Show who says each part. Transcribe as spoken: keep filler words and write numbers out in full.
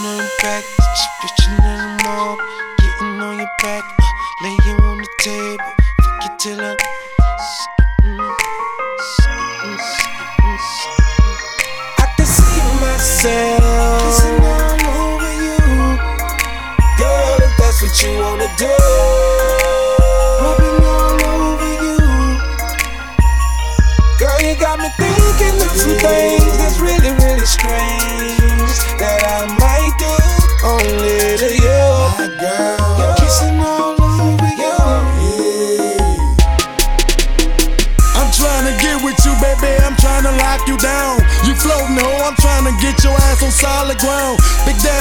Speaker 1: on your back, bitchin' in the mob, getting on your back, uh, laying on the table, fuck you till I'm I can see myself